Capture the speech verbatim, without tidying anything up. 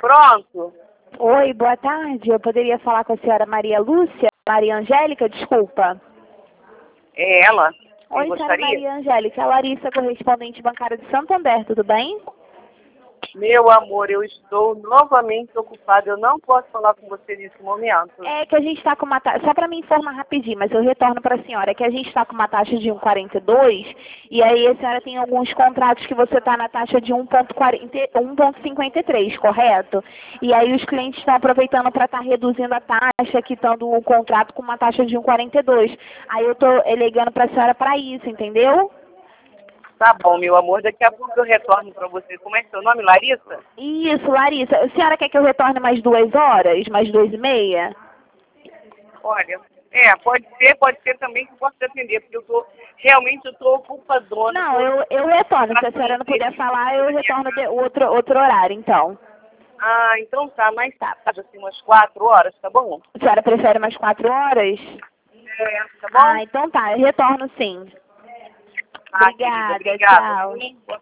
Pronto. Oi, boa tarde. Eu poderia falar com a senhora Maria Lúcia? Maria Angélica, desculpa. É ela. Quem Oi, senhora gostaria? Maria Angélica. A Larissa, correspondente bancária de Santander, tudo bem? Meu amor, eu estou novamente ocupada. Eu não posso falar com você nesse momento. É que a gente está com uma taxa, só para me informar rapidinho, mas eu retorno para a senhora, é que a gente está com uma taxa de um vírgula quarenta e dois e aí a senhora tem alguns contratos que você está na taxa de um vírgula cinquenta e três, correto? E aí os clientes estão aproveitando para estar reduzindo a taxa, quitando o contrato com uma taxa de um vírgula quarenta e dois. Aí eu estou ligando para a senhora para isso, entendeu? Tá bom, meu amor. Daqui a pouco eu retorno para você. Como é seu nome, Larissa? Isso, Larissa. A senhora quer que eu retorne mais duas horas? Mais duas e meia? Olha, é, pode ser, pode ser também que eu possa te atender, porque eu tô, realmente eu tô ocupadona. Não, tô... eu, eu retorno. Se a senhora não puder falar, eu retorno de outro, outro horário, então. Ah, então tá, mais tarde, assim, umas quatro horas, tá bom? A senhora prefere mais quatro horas? É, tá bom? Ah, então tá. Eu retorno sim. Ah, Obrigada, querida, obrigada. tchau. Sim, boa